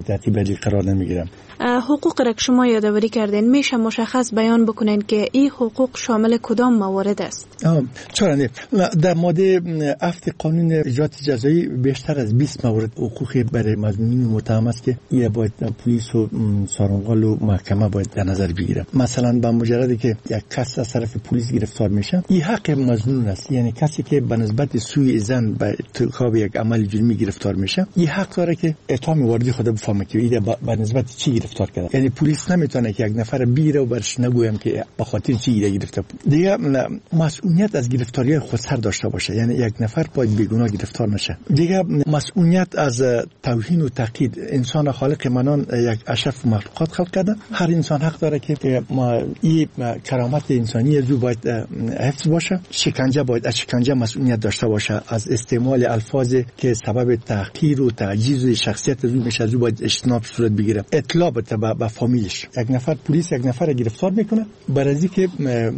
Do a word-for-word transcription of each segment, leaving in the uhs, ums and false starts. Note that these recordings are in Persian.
تحت بدی قرار نمیگیرن. حقوق را که شما یادآوری کردین میشه مشخص بیان بکنین که این حقوق شامل کدام موارد است؟ چرا نه؟ در ماده هفت قانون اجرات جزایی بیشتر از بیست مورد حقوقی برای مظنونین متهم است که این باید پلیس و سارنوال و محکمه باید در نظر بگیره. مثلا با مجردی که یک کس از طرف پلیس گرفتار میشه، این حق مظنون است. یعنی کسی که به نسبت سوی زن به ارتکاب یک عمل جرمی گرفتار میشه، این حق داره که اتهام واردی خود بفهمه که این به نسبت چی گرفتار کرده. یعنی پلیس نمیتونه که یک نفر بگیره و برش نگویم که به خاطر چی گرفته. دیگه مسئولیت از گرفتاری خودسر داشته باشه، یعنی یک نفر باید بیگناه گرفتار نشه. دیگه مسئولیت از توهین و تقیید. انسان خالق منان یک اشرف مخلوقات خلق کرده، هر انسان حق داره که این کرامت انسانی از او باید حفظ باشه. شکنجه باید از شکنجه مسئولیت داشته باشه، از استعمال الفاظ که سبب تحقیر و تعجیز شخصیت از او میشه از او باید اجتناب صورت بگیره. اطلاع بده به فامیلش. یک نفر پلیس یک نفر گرفتار میکنه برای اینکه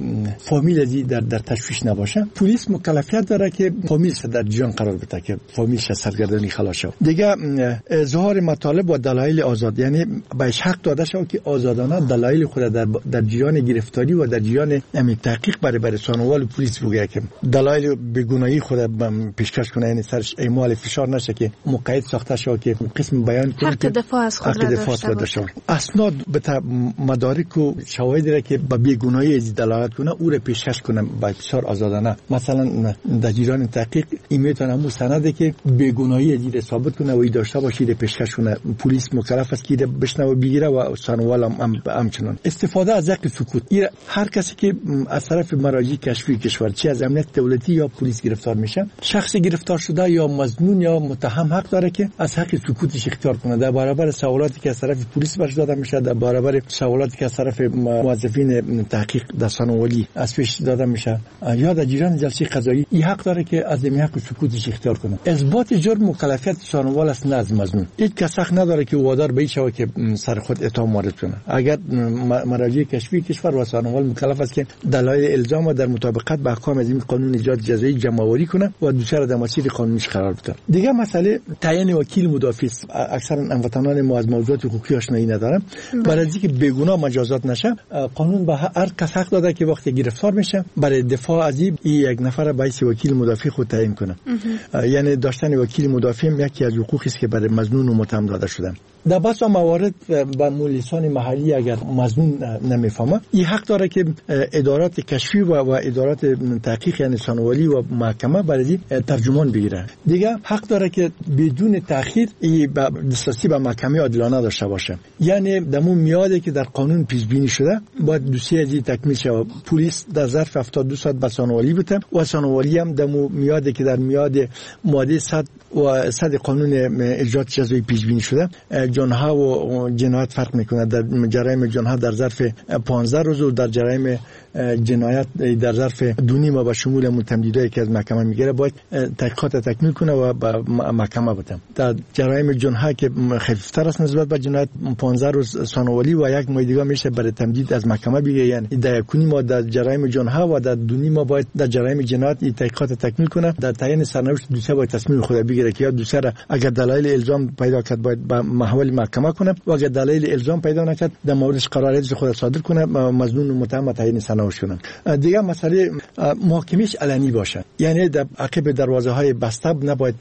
فامیل ازی در در تشویش نباشه، پلیس مکلفیت داره که فامیلش در جان قرار بده که فامیلش سرگردانی خلاص شه. دیگه اظهار مطالب و دلایل آزاد، یعنی بهش حق داده شود که آزادانه دلایل خود در در جریان گرفتاری و در جریان امید تحقیق برای برای سانوال پلیس بگه که دلایل بیگناهی خود پیشکش کنه، یعنی سرش اعمال فشار نشه که مقید ساخته شه که قسم بیان کنه حق دفاع از خود را داشته باشه. اسناد به مدارک و شواهدی را که به بیگناهی از دلالت کنه او را پیشکش کنه با فشار آزادانه. مثلا در جریان تحقیق این میتونه همون سنده که بیگناهی از را ثابت کنه و ای داشته باشه را پیشکش کنه. پلیس مکلف است که بشنوه بگیره و سانوال هم همچنان. استفاده از حق سکوت، هر کسی که از طرف مراجع کشفی کشور چه از امنیت دولتی یا پلیس گرفتار میشه، شخص گرفتار شده یا مظنون یا متهم حق داره که از حق سکوتش اختیار کنه در برابر سوالاتی که از طرف پلیس برش داده میشه، در برابر سوالاتی که از طرف موظفین تحقیق در سانوالی از پیش داده میشه یا در جریان جلسه قضایی. این حق داره که از این حق سکوتش اختیار کنه. اثبات جرم مکلفیت سانوال است نه از مظنون. هیچ کس حق نداره که وادار به شود که سر خود اتهام وارد کنه. اگر مراجع کشفی کشور و سانوال مکلف است که دلایل الزام در مطابقت با احکام از این قانون اجرات جزایی جمع‌آوری کنه و دوسر در مسیر قانونیش قرار بده. دیگه مسئله تعیین وکیل مدافع، اکثرا هموطنان ما از موضوعات حقوقی آشنایی ندارن. برای اینکه بیگناه مجازات نشه، قانون به هر کس حق داده که وقتی گرفتار میشه برای دفاع از این یک نفر باید وکیل مدافع خود تعیین کنه. یعنی داشتن وکیل مدافع یکی از حقوقی است که برای مظنون و متهم داده شده. در بسیار موارد با مؤسسان محلی اگر مظنون نمیفهمه، این حق داره که ادارات کشفی و, و ادارات تحقیق یعنی سانوالی و محکمه برای ترجمان بگیره. دیگه حق داره که بدون تأخیر دسترسی به محکمه عادلانه داشته باشه. یعنی دمون میاده که در قانون پیش بینی شده باید دوسیه ازی تکمیل شه. پلیس در ظرف هفتاد و دو ساعت به سانوالی بده و سانوالی هم دمو میاده که در میاد ماده صد و صد قانون اجرات جزایی پیش بینی شده جنها و جنایت فرق میکنه. در جرایم جنها در ظرف پانزده روز و در جرایم جنایت در ظرف دو نیم به شمول متمدیدایی که از محکمه میگیره باید تحقیقات تکمیل کنه و به محکمه بده. در جرایم جنها که خفیفتر است نسبت به جنایت پانزده روز سانوالی و یک ماه دیگه میشه برای تمدید از محکمه بگیره. یعنی در یک ما در جرایم جنها و در دو نیم باید در جرایم جنایت تحقیقات تکمیل کنه. در تعیین سرنوشت دوسیه باید تصمیم خود بگیره که یا دوسیه اگر دلایل الزام پیدا کرد باید به محول محکمه کنه و اگر دلایل الزام پیدا نکرد در موردش قرارداد خود صادر کنه، مظنون و متهم تعیین سرنوشت کنه. دیگه مسئله محاکمهش علنی باشه، یعنی در عقب دروازه های بسته نباید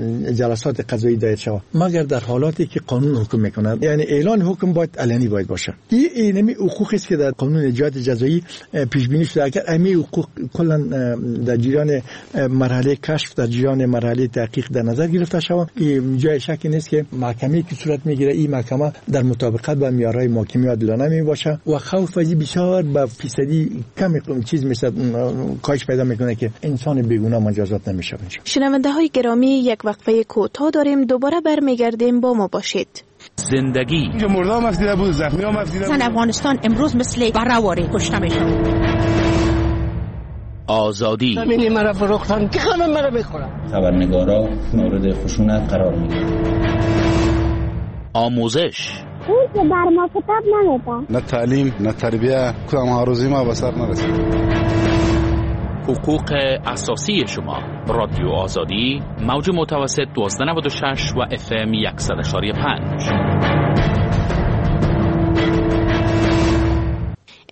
جلسات قضایی دایر شود مگر در حالاتی که قانون حکم میکنه. یعنی اعلان حکم باید علنی باید باشه. این اینمی حقوقی است که در قانون اجرات جزایی پیش بینی شده. اگر امی حقوق کلا در جریان مرحله کشف در جریان مرحله تحقیق در نظر گرفته شود، جای شکی نیست که محکمه‌ای که صورت میگیره این محکمه در مطابقت با معیارهای محاکمه عادلانه می باشه و خوف از بسیار به فیصدی کم چیز مثل کاهش پیدا میکنه که انسان بیگناه مجازات نمیشه. شنونده های گرامی، یک وقفه کوتاه داریم، دوباره برمیگردیم، با ما باشید. زندگی اینجا مردام مفیده بود، زخمی ها مفیده بود. افغانستان امروز مثل برآوری کشته میشه. آزادی همینی مرا فروختن که همه مرا میخورن. خبرنگارا مورد خشونت قرار میگیرن. آموزش اون که بر ما کتاب نمیدن، نه تعلیم نه تربیه، کدام هاروزی ما به سر نرسید. حقوق اساسی شما. رادیو آزادی، موج متوسط دوازده نود و شش و اف ام صد و شش و پنج.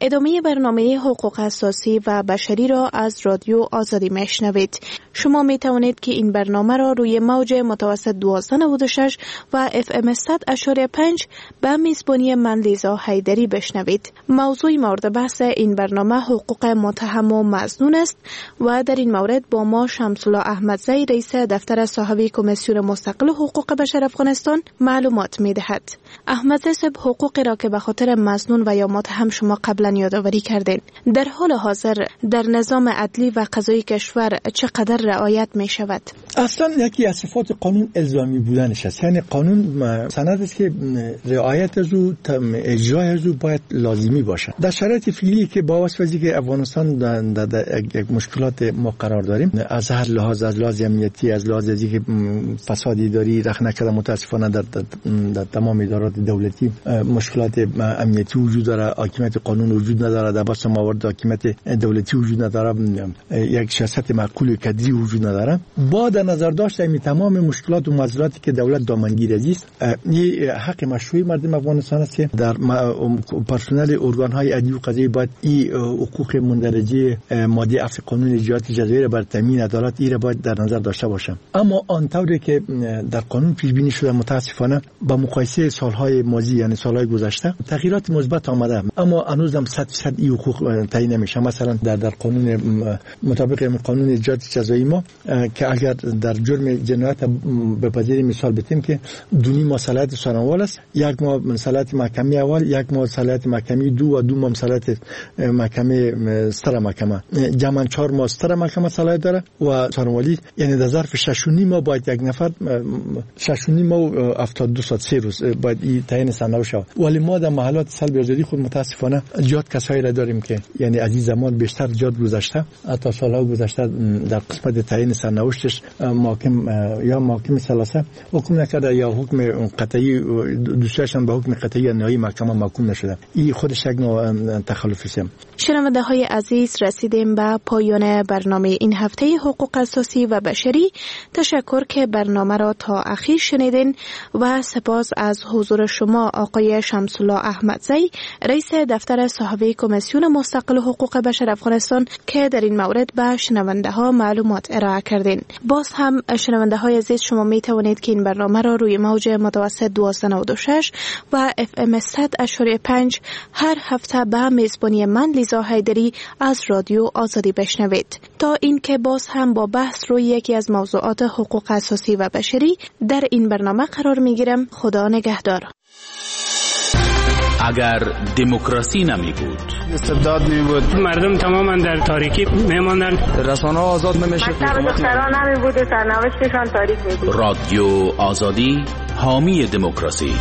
ادامه برنامه حقوق اساسی و بشری را از رادیو آزادی میشنوید. شما می توانید که این برنامه را روی موج متوسط دوازده نود و شش و اف ام صد اشاری پنج به میزبانی من لیزا حیدری بشنوید. موضوع مورد بحث این برنامه حقوق متهم و مظنون است و در این مورد با ما شمس‌الله احمدزی رئیس دفتر صاحب کمیسیون مستقل حقوق بشر افغانستان معلومات می دهد. احمدزی صاحب، حقوقی را که به خاطر مظنون و یا متهم شما قبلا یادآوری کردین، در حال حاضر در نظام عدلی و قضایی کشور چقدر رعایت می شود؟ اصلا یکی از صفات قانون الزامی بودنش است. یعنی قانون سند است که رعایت از او اجرای از او باید لازمی باشه. در شرایط فعلی که با واسطه که افغانستان در, در یک مشکلات ما قرار داریم، از هر لحاظ، از لحاظ امنیتی، از لحاظ از که فسادی داری رخ نکرده، متاسفانه در, در, در تمام ادارات دولتی مشکلات امنیتی وجود داره، حاکمیت قانون وجود نداره، در بس موارد حاکمیت دولتی وجود نداره، یک سیاست معقول کدری وجود نداره. با در نظر داشته این تمام مشکلات و معضلاتی که دولت دامنگیر است، این حق مشروعی مردم افغانستان است که در پرسنل ارگان‌های عدلی و قضایی باید این حقوق مندرجه ماده هفت قانون اجرات جزایی را بر تامین عدالت این را باید در نظر داشته باشه. اما آنطوری که در قانون پیش بینی شده، متاسفانه با مقایسه سالهای ماضی یعنی سالهای گذشته تغییرات مثبت آمده، اما هنوز هم صد درصد این حقوق تعیین نمیشه. مثلا در در قانون مطابق قانون اجرات جزایی ما که اگر در جرم جنایت بپذیریم، مثال بتیم که دونی ما صلاحیت سانوال است، یک ما صلاحیت محکمه اول، یک ما صلاحیت محکمه دو و دو ما صلاحیت محکمه ستر محکمه، جمع چهار ما ستر محکمه صلاحیت داره و سانوالی، یعنی در ظرف شش و نیم ما باید یک نفر شش و نیم ما هفتاد و دو ساعت سه روز باید این تعیین سرنوشت شود. ولی ما در محلات سلب آزادی خود متاسفانه جات کسایی را داریم که یعنی از این زمان بیشتر جات گذشته، حتی سالها گذشته در قسمت تعیین سرنوشتش محاکم یا محاکم ثلاثه حکم نکرده یا حکم قطعی دوستاشون به حکم قطعی نهایی محکمه محکوم نشده. این خودش یک نوع تخلف است. شنونده های عزیز، رسیدیم به پایان برنامه این هفته حقوق اساسی و بشری. تشکر که برنامه را تا اخیر شنیدین و سپاس از حضور شما آقای شمس‌الله احمدزی، رئیس دفتر صاحب کمیسیون مستقل حقوق بشر افغانستان که در این مورد به شنونده ها معلومات ارائه کردین. باز هم شنونده های عزیز، شما می توانید که این برنامه را روی موج متوسط دوازده نود و شش و اف ام صد اشاری پنج هر هفته به میزبانی من لیزا حیدری از رادیو آزادی بشنوید. تا اینکه باز هم با بحث روی یکی از موضوعات حقوق اساسی و بشری در این برنامه قرار می گیرم. خدا نگهدار. اگر دموکراسی نمی بود، استبداد می بود، مردم تماما در تاریکی می ماندن، رسانه ها آزاد نمی شد، مکتب دختران نمی بود و سرنوشتشان تاریک می بود. رادیو آزادی حامی دموکراسی.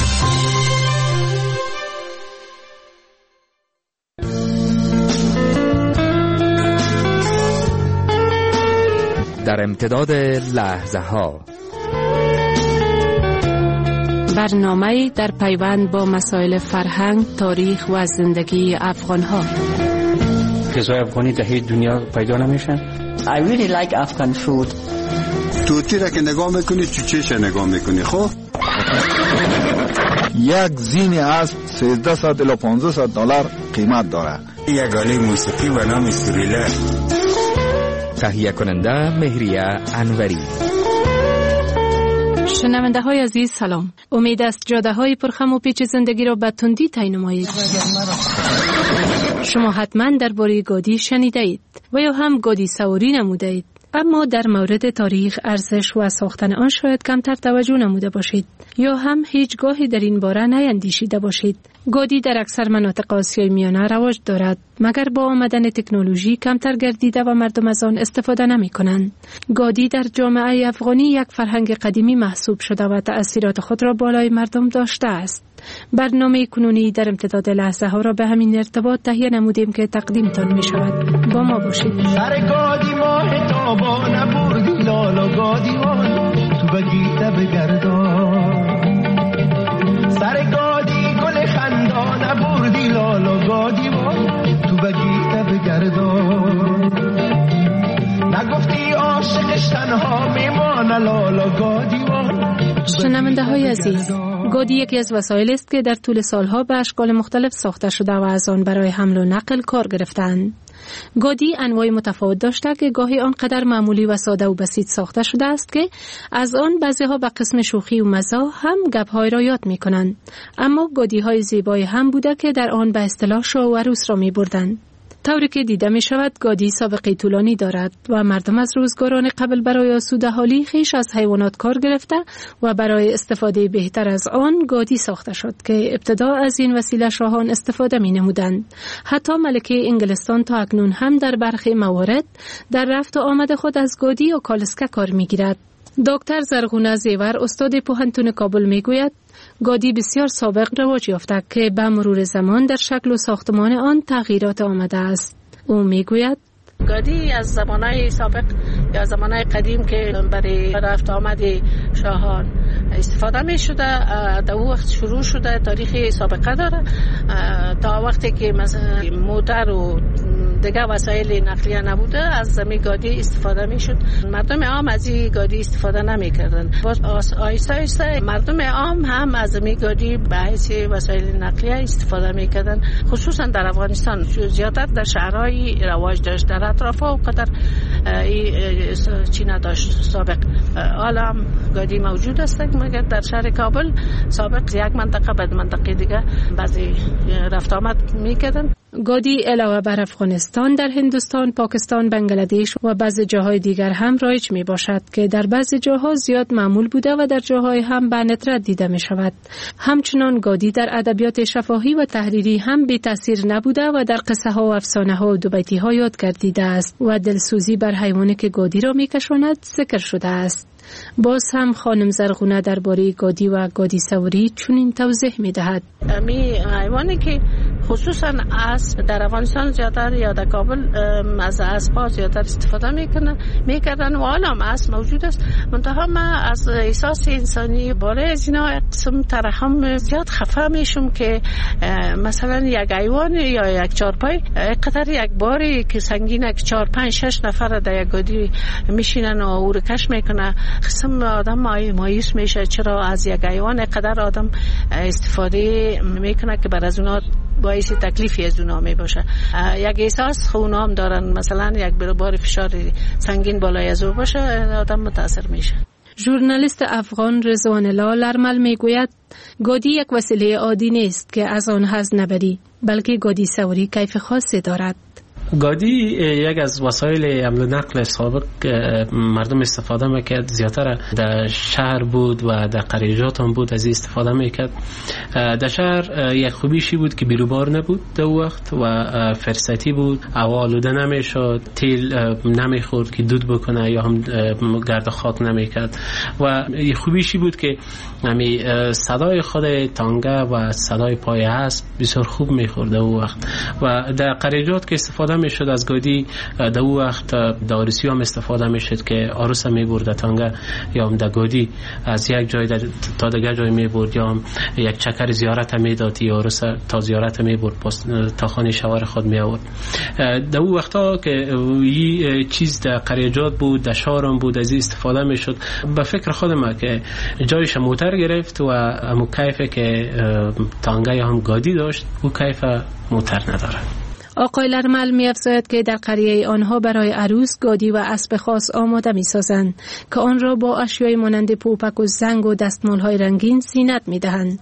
در امتداد لحظه ها، برنامه در پیوند با مسائل فرهنگ، تاریخ و زندگی افغان ها. غذای افغانی در هیچ دنیا پیدا نمیشن. I really like Afghan food. توتی را که نگاه میکنی چوچهش نگاه میکنی. خب یک زین اسب سیزده صد الی پانزده صد دلار قیمت داره. یک آله موسیقی به نام سوریله. تهیه کننده مهریه انوری. شنونده های عزیز سلام. امید است جاده های پرخم و پیچ زندگی را به تندی طی نمایید. شما حتما درباره گودی شنیده اید و یا هم گودی سواری نموده اید، اما در مورد تاریخ، ارزش و ساختن آن شاید کمتر توجه نموده باشید یا هم هیچگاهی در این باره نیندیشیده باشید. گودی در اکثر مناطق آسیای میانه رواج دارد، مگر با آمدن تکنولوژی کمتر گردیده و مردم از آن استفاده نمی کنند. گودی در جامعه افغانی یک فرهنگ قدیمی محسوب شده و تأثیرات خود را بالای مردم داشته است. برنامه کنونی در امتداد لحظه ها را به همین ارتباط تهیه نمودیم که تقدیمتان می شود. با ما باشید. سر گادی ماه تابا نبردی لالا گادی ماه تو بگیده بگردان، سر گادی گل خندا نبردی لالا گادی ماه تو بگیده بگردان، نگفتی عاشقش تنها میمانه لالا گادی ماه. شنونده های عزیز، گادی یکی از وسایلی است که در طول سالها به اشکال مختلف ساخته شده و از آن برای حمل و نقل کار گرفتند. گادی انواع متفاوت داشته که گاهی آنقدر معمولی و ساده و بسیط ساخته شده است که از آن بعضی‌ها به قسم شوخی و مزاح هم گپ‌های را یاد می‌کنند، اما گادی‌های زیبای هم بوده که در آن به اصطلاح شاه و عروس را می‌بردند. طوری که دیده می شود گادی سابقه طولانی دارد و مردم از روزگاران قبل برای آسوده حالی خویش از حیوانات کار گرفته و برای استفاده بهتر از آن گادی ساخته شد که ابتدا از این وسیله شاهان استفاده می نمودند. حتی ملکه انگلستان تا اکنون هم در برخی موارد در رفت و آمد خود از گادی و کالسکه کار می گیرد. دکتر زرغونه زیور استاد پوهنتون کابل می گوید گادی بسیار سابق رواج یافته که به مرور زمان در شکل و ساختمان آن تغییرات آمده است. او می گوید گادی از زمانهای سابق یا زمانهای قدیم که برای رفت آمد شاهان استفاده می شده، در وقت شروع شده، تاریخی سابقه داره تا وقتی که مثلا موتر و دیگه وسایل نقلیه نبوده از زمین گادی استفاده می شد. مردم عام از این گادی استفاده نمی کردن. آیسته آیسته مردم عام هم از زمین گادی به حیث وسایل نقلیه استفاده می کردن، خصوصا در افغانستان زیادتر در شهرهای رواج داشت، در اطراف ها قدر چی نداشت سابق. حالا هم گادی موجود است مگر در شهر کابل سابق یک منطقه بعد منطقه دیگه بعضی رفت آمد می کردن. گادی علاوه بر افغانستان در هندوستان، پاکستان، بنگلادش و بعضی جاهای دیگر هم رایج می باشد که در بعضی جاها زیاد معمول بوده و در جاهای هم به ندرت دیده می شود. همچنان گادی در ادبیات شفاهی و تحریری هم بی تاثیر نبوده و در قصه ها و افسانه ها و دوبیتی ها یاد گردیده است و دلسوزی بر حیوانی که گادی را می کشاند ذکر شده است. باز هم خانم زرغونه درباره گادی و گادی سواری چنین توضیح می دهد. می حیوانی که خصوصا اسب در افغانستان زیادتر یا در کابل از اسب‌ها زیادتر استفاده میکنن میکردن و حالا هم اسب موجود است. منتها ما از احساس انسانی بالای از اینا قسم ترحم زیاد خفه میشم که مثلا یک حیوان یا یک چارپای قطر یک باری که سنگینه که چهار پنج شش نفر در یک گادی میشینن و او رو کش میکنه، قسم آدم مایوس میشه چرا از یک حیوان قدر آدم استفاده میکنه که بر از اونها باعث تکلیفی از اونها می باشه. یک احساس خونا هم دارن، مثلا یک بار فشار سنگین بالای از او باشه آدم متاثر میشه. ژورنالیست افغان رضوان الله لرمل میگوید گادی یک وسیله عادی نیست که از آن حظ نبری، بلکه گادی سواری کیف خاصی دارد. گادی یک از وسایل حمل و نقل سابق مردم استفاده میکرد، زیادتر در شهر بود و در قریجات هم بود از این استفاده میکرد. در شهر یک خوبیشی بود که بیروبار نبود در وقت و فرصتی بود، هوا آلوده نمیشد، تیل نمیخورد که دود بکنه یا هم گرد خاک نمیکرد و یک خوبیشی بود که همی صدای خود تانگه و صدای پای اسب بسیار خوب میخورد در وقت و در قریجات که استفاده می شد از گادی در اون وقت دارسی هم استفاده می شد که عروس می برد تانگه یا هم در گادی از یک جای در تا دیگر جای می برد یا هم یک چکر زیارت می داد یا عروس تا زیارت می برد تا خانه شوهر خود می آورد. در اون وقتا که این چیز در قریجات بود، در شهر هم بود، از این استفاده می شد. به فکر خودم که جایش موتر گرفت و همو کیفه که تانگه یا هم گادی داشت او کیف موتر نداره. آقای لرمل می افزاید که در قریه آنها برای عروس گادی و اسب خاص آماده می سازند که آن را با اشیای مانند پوپک و زنگ و دستمال های رنگین زینت می دهند.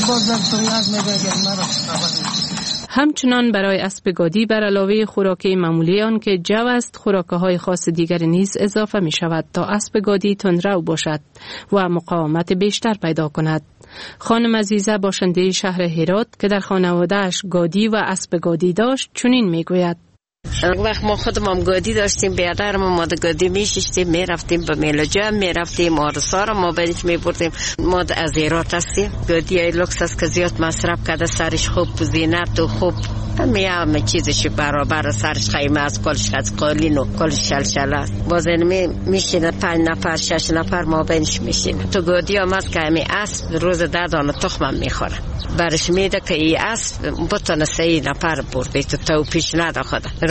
همچنان برای اسب گادی بر علاوه خوراک معمولی آن که جو است خوراکه های خاص دیگر نیز اضافه می شود تا اسب گادی تندرو باشد و مقاومت بیشتر پیدا کند. خانم عزیزه باشنده شهر هرات که در خانواده‌اش گادی و اسب گادی داشت چنین میگوید: وقت ما خودم هم گادی داشتیم، بیادرم ما در گادی میشیشتیم، میرفتیم به میلجا، میرفتیم آرسا را ما بینش میبردیم. ما از هرات هستیم. گادی های لکس است که زیاد مصرف کرده، سرش خوب زینت و خوب همه همه چیزش برابر، سرش خیمه از کلش از قالین و کلش شلشل است. باز اینمی میشینه پنج نفر شش نفر ما بینش میشینه. تو گادی هم هست که همی اسب روز ده دانه تخمم میخوره، برش میده که ای اسب بتونه سه نفر برده تو تو پیش نده خدا.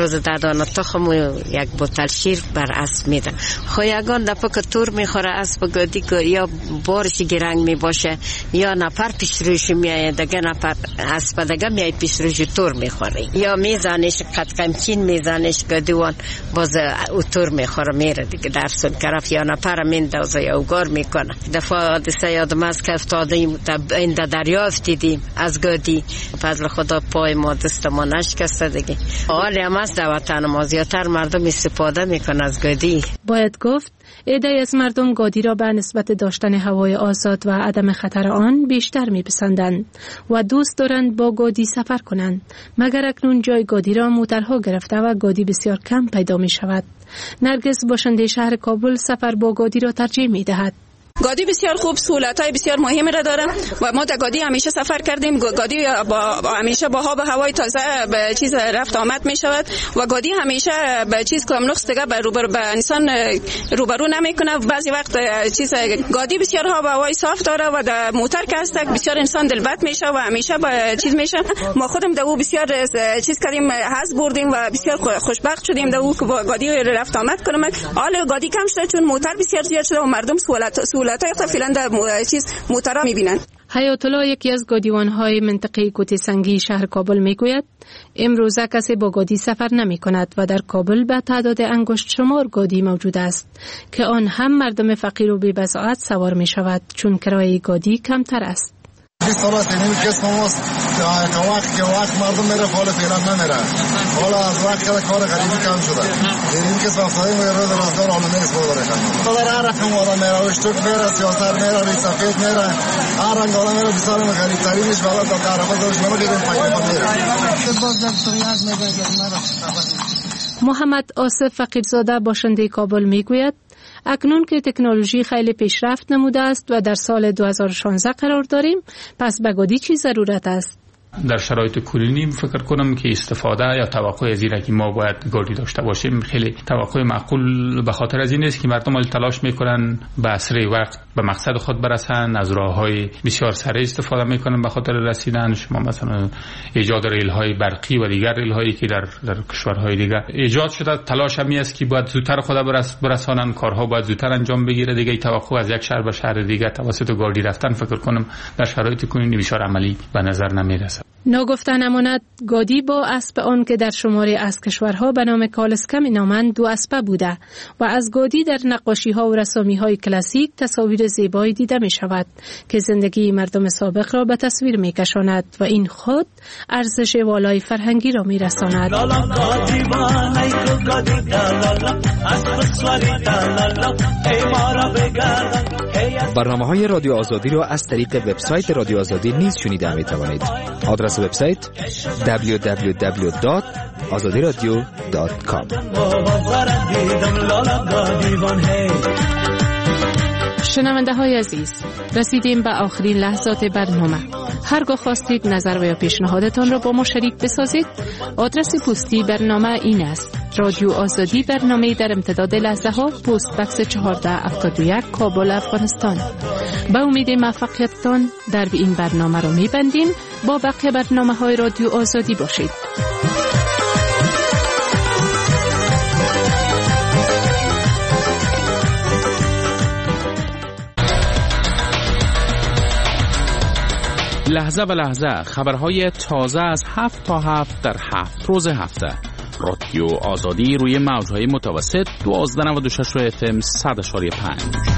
روز ده دانه تخم و یک بوتل شیر بر اسب میده. خو یگان دفعه که تور میخوره اسب گادی که یا بارش گرنگ می باشه یا نفر پیش روش میایه دیگه نفر اسب دیگه میای پیش روش تور میخوره یا میزنش قد کمچین میزنش گادیوان باز او تور میخوره میره دیگه در سون کرف یا نفر میندازه یا اوگار میکنه. دفعه حادثه یادم از که افتادیم این در دریا افتیدیم از گادی، فضل خدا پای ما دست ما نشکسته دیگه. حالی هم از در وطن ما زیادتر مردم استفاده میکنه از گادی. باید گفت عده‌ای از مردم گادی را به نسبت داشتن هوای آزاد و عدم خطر آن بیشتر میپسندند و دوست دارند با گادی سفر کنند، مگر اکنون جای گادی را موترها گرفته و گادی بسیار کم پیدا می شود. نرگس باشنده شهر کابل سفر با گادی را ترجیح می دهد. گادی بسیار خوب، سهولت‌های بسیار مهمی را داره و ما در گادی همیشه سفر کردیم. گادی با همیشه با آب و هوای تازه به چیز رفت آمد می شود و گادی همیشه به چیز کم نقص دیگه به روبرو به انسان روبرو نمیکنه. بعضی وقت چیز گادی بسیار آب و هوای صاف داره و در موتر که هست بسیار انسان دلبد میشه و همیشه با چیز میشه. ما خودم در او بسیار چیز کردیم، حظ بردیم و بسیار خوشبخت شدیم در او که با گادی رفت آمد کنم. حالا گادی کم شده چون موتر بسیار زیاد شده و مردم سهولت سهولت‌های فعلا در چیز موترا می‌بینن. حیات الله یکی از گادیوان‌های منطقه کوته سنگی شهر کابل میگوید امروزه کسی با گادی سفر نمی‌کند و در کابل به تعداد انگشت شمار گادی موجود است که آن هم مردم فقیر و بی‌بضاعت سوار می‌شود چون کرایه گادی کمتر است. بیست سال است اینمی قسم ماست تا وقت که وقت مردم میره حالا فعلا نمیره. حالا از وقت که کار غریبی کم شده. اینمی که ساختاری میره روز روزگار حالا نیست بوداره کنم. در هر رقم آدم میره و اشتوک میره، سیاستر میره، ریس سفید میره. هر رنگ آدم میره بسیار غریب ترینش بالا تا تعرفه داشت نمو دیدیم فایده میره. باز در سریعت میگه مرا. محمد آصف فقیرزاده باشنده کابل میگوید اکنون که تکنولوژی خیلی پیشرفت نموده است و در سال دو هزار و شانزده قرار داریم، پس به گادی چی ضرورت است؟ در شرایط کنونی فکر کنم که استفاده یا توقع از اینه که ما باید گادی داشته باشیم خیلی توقع معقول، به خاطر از این است که مردم تلاش میکنن به اسرع وقت به مقصد خود برسن، از راههای بسیار سریع استفاده میکنن به خاطر رسیدن. شما مثلا ایجاد ریل‌های برقی و دیگر ریل‌هایی که در در کشورهای دیگر ایجاد شده، تلاش همی است که باید زودتر خود برس برسانن، کارها باید زودتر انجام بگیره دیگه. توقع از یک شهر به شهر دیگر توسط گادی رفتن فکر کنم در شرایط کنونی بسیار عملی به نظر نمیرسه. ناگفته نماند گادی با اسب آن که در شماره از کشورها به نام کالسکه می‌نامند دو اسبه بوده و از گادی در نقاشی‌ها و رسامی‌های کلاسیک تصاویر زیبایی دیده می‌شود که زندگی مردم سابق را به تصویر می‌کشاند و این خود ارزش والای فرهنگی را می‌رساند. برنامه‌های رادیو آزادی را از طریق وبسایت رادیو آزادی نیز شنیده می‌توانید. آدرس وبسایت دبلیو دبلیو دبلیو دات آزادی رادیو دات کام. شنونده های عزیز، رسیدیم به آخرین لحظات برنامه. هرگاه خواستید نظر و یا پیشنهادتان را با ما شریک بسازید، آدرس پستی برنامه این است: رادیو آزادی، برنامه در امتداد لحظه ها، پست بکس چهارده هفتاد و یک، کابل، افغانستان. به امید موفقیتتان در این برنامه را می‌بندیم. با بقیه برنامه های رادیو آزادی باشید. لحظه به لحظه خبرهای تازه از هفت تا هفت در هفت روز هفته. رادیو آزادی روی موجهای متوسط دوازده نود و شش اف ام صد و پنج.